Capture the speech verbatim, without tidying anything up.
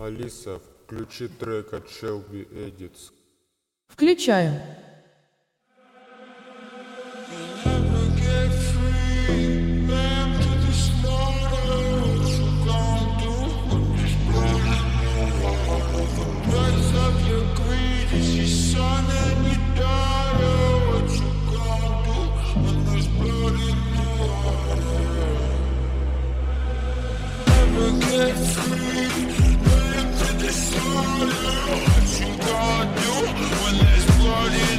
Алиса, включи трек от Shelby Edits. Включаю. Get free, run to the slaughter. What you gonna do when there's blood in